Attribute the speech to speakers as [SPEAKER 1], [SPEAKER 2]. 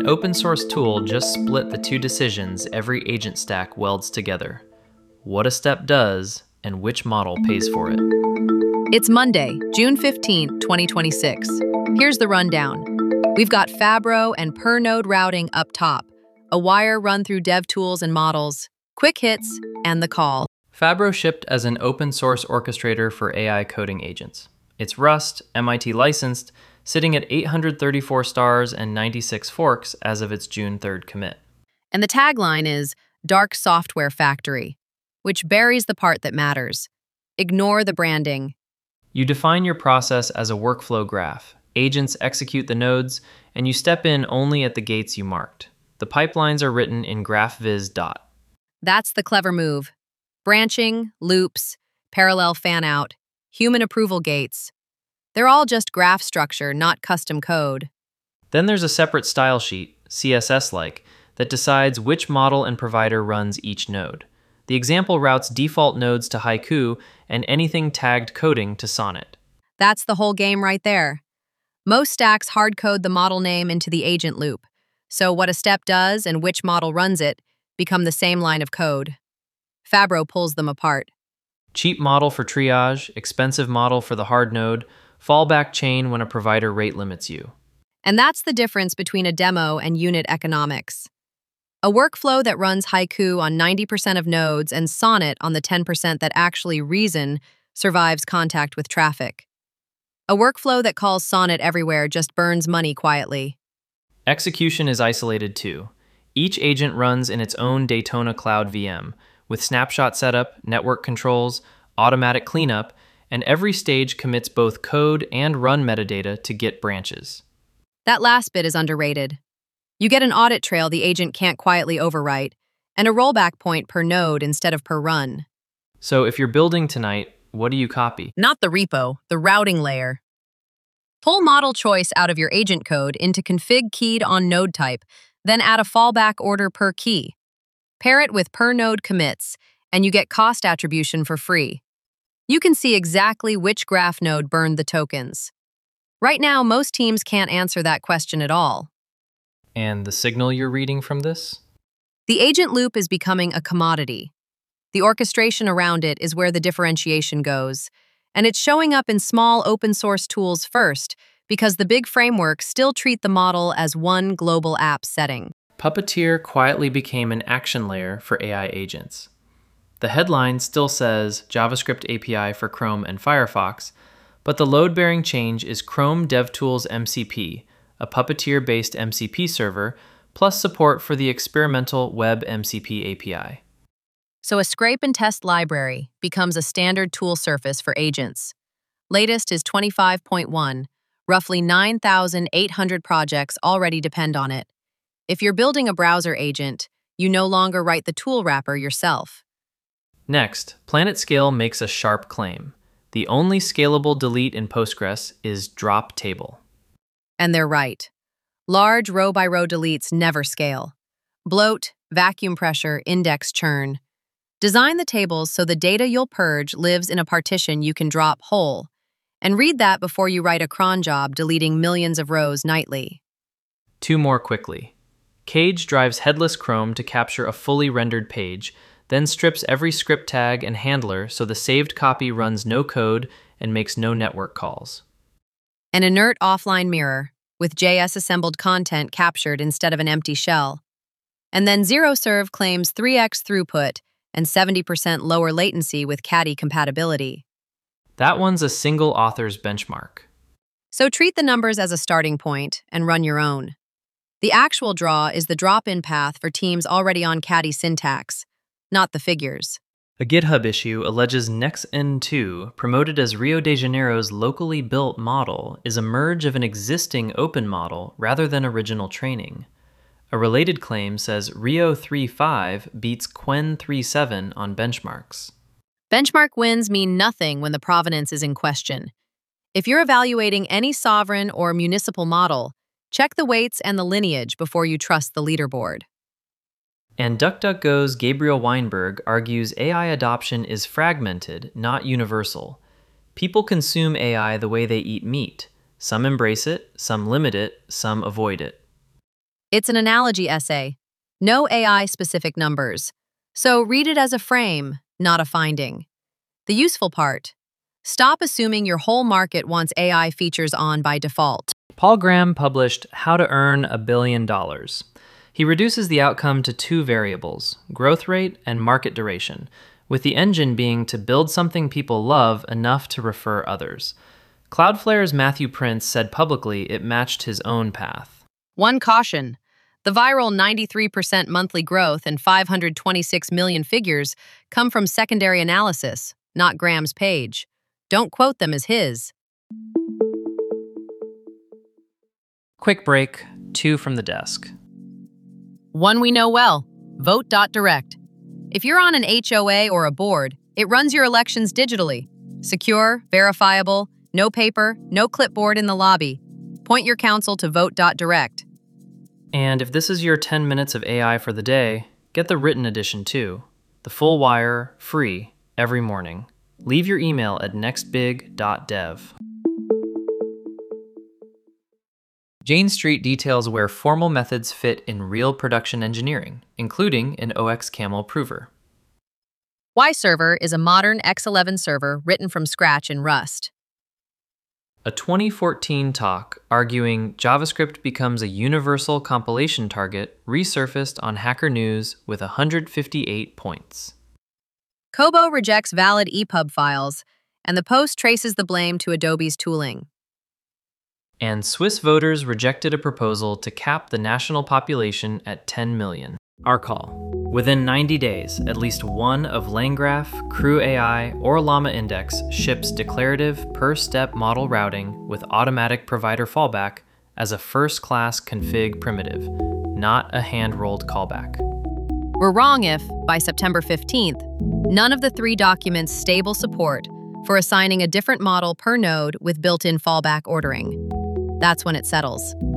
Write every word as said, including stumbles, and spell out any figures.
[SPEAKER 1] An open source tool just split the two decisions every agent stack welds together: what a step does and which model pays for it.
[SPEAKER 2] It's Monday, June fifteenth, twenty twenty-six. Here's the rundown. We've got Fabro and per node routing up top, a wire run through DevTools and models, quick hits, and the call.
[SPEAKER 1] Fabro shipped as an open source orchestrator for A I coding agents. It's Rust, M I T licensed, sitting at eight hundred thirty-four stars and ninety-six forks as of its June third commit.
[SPEAKER 2] And the tagline is Dark Software Factory, which buries the part that matters. Ignore the branding.
[SPEAKER 1] You define your process as a workflow graph. Agents execute the nodes, and you step in only at the gates you marked. The pipelines are written in GraphViz dot.
[SPEAKER 2] That's the clever move. Branching, loops, parallel fan-out, human approval gates. They're all just graph structure, not custom code.
[SPEAKER 1] Then there's a separate style sheet, C S S-like, that decides which model and provider runs each node. The example routes default nodes to Haiku and anything tagged coding to Sonnet.
[SPEAKER 2] That's the whole game right there. Most stacks hard-code the model name into the agent loop, so what a step does and which model runs it become the same line of code. Fabro pulls them apart.
[SPEAKER 1] Cheap model for triage, expensive model for the hard node, fallback chain when a provider rate limits you.
[SPEAKER 2] And that's the difference between a demo and unit economics. A workflow that runs Haiku on ninety percent of nodes and Sonnet on the ten percent that actually reason survives contact with traffic. A workflow that calls Sonnet everywhere just burns money quietly.
[SPEAKER 1] Execution is isolated too. Each agent runs in its own Daytona Cloud V M, with snapshot setup, network controls, automatic cleanup, and every stage commits both code and run metadata to Git branches.
[SPEAKER 2] That last bit is underrated. You get an audit trail the agent can't quietly overwrite, and a rollback point per node instead of per run.
[SPEAKER 1] So if you're building tonight, what do you copy?
[SPEAKER 2] Not the repo, the routing layer. Pull model choice out of your agent code into config keyed on node type, then add a fallback order per key. Pair it with per node commits, and you get cost attribution for free. You can see exactly which graph node burned the tokens. Right now, most teams can't answer that question at all.
[SPEAKER 1] And the signal you're reading from this?
[SPEAKER 2] The agent loop is becoming a commodity. The orchestration around it is where the differentiation goes, and it's showing up in small open-source tools first because the big frameworks still treat the model as one global app setting.
[SPEAKER 1] Puppeteer quietly became an action layer for A I agents. The headline still says JavaScript A P I for Chrome and Firefox, but the load-bearing change is Chrome DevTools M C P, a Puppeteer-based M C P server, plus support for the experimental Web M C P A P I.
[SPEAKER 2] So a scrape and test library becomes a standard tool surface for agents. Latest is twenty-five point one. Roughly nine thousand eight hundred projects already depend on it. If you're building a browser agent, you no longer write the tool wrapper yourself.
[SPEAKER 1] Next, PlanetScale makes a sharp claim. The only scalable delete in Postgres is drop table.
[SPEAKER 2] And they're right. Large row-by-row deletes never scale. Bloat, vacuum pressure, index churn. Design the tables so the data you'll purge lives in a partition you can drop whole. And read that before you write a cron job deleting millions of rows nightly.
[SPEAKER 1] Two more quickly. Cage drives headless Chrome to capture a fully rendered page, then strips every script tag and handler so the saved copy runs no code and makes no network calls.
[SPEAKER 2] An inert offline mirror, with J S-assembled content captured instead of an empty shell. And then ZeroServe claims three x throughput and seventy percent lower latency with Caddy compatibility.
[SPEAKER 1] That one's a single author's benchmark.
[SPEAKER 2] So treat the numbers as a starting point and run your own. The actual draw is the drop-in path for teams already on Caddy syntax, not the figures.
[SPEAKER 1] A GitHub issue alleges Nex N two, promoted as Rio de Janeiro's locally built model, is a merge of an existing open model rather than original training. A related claim says Rio three point five beats Qwen three point seven on benchmarks.
[SPEAKER 2] Benchmark wins mean nothing when the provenance is in question. If you're evaluating any sovereign or municipal model, check the weights and the lineage before you trust the leaderboard.
[SPEAKER 1] And DuckDuckGo's Gabriel Weinberg argues A I adoption is fragmented, not universal. People consume A I the way they eat meat. Some embrace it, some limit it, some avoid it.
[SPEAKER 2] It's an analogy essay. No A I-specific numbers. So read it as a frame, not a finding. The useful part. Stop assuming your whole market wants A I features on by default.
[SPEAKER 1] Paul Graham published How to Earn a Billion Dollars. He reduces the outcome to two variables, growth rate and market duration, with the engine being to build something people love enough to refer others. Cloudflare's Matthew Prince said publicly it matched his own path.
[SPEAKER 2] One caution. The viral ninety-three percent monthly growth and five hundred twenty-six million figures come from secondary analysis, not Graham's page. Don't quote them as his.
[SPEAKER 1] Quick break, two from the desk.
[SPEAKER 2] One we know well, vote dot direct. If you're on an H O A or a board, it runs your elections digitally. Secure, verifiable, no paper, no clipboard in the lobby. Point your counsel to vote dot direct.
[SPEAKER 1] And if this is your ten minutes of A I for the day, get the written edition too. The full wire, free, every morning. Leave your email at nextbig dot dev. Jane Street details where formal methods fit in real production engineering, including an O X Camel prover.
[SPEAKER 2] Y-Server is a modern X eleven server written from scratch in Rust.
[SPEAKER 1] A twenty fourteen talk arguing JavaScript becomes a universal compilation target resurfaced on Hacker News with one hundred fifty-eight points.
[SPEAKER 2] Kobo rejects valid E P U B files, and the post traces the blame to Adobe's tooling.
[SPEAKER 1] And Swiss voters rejected a proposal to cap the national population at ten million. Our call. Within ninety days, at least one of LangGraph, Crew A I, or Llama Index ships declarative per-step model routing with automatic provider fallback as a first-class config primitive, not a hand-rolled callback.
[SPEAKER 2] We're wrong if, by September fifteenth, none of the three documents stable support for assigning a different model per node with built-in fallback ordering. That's when it settles.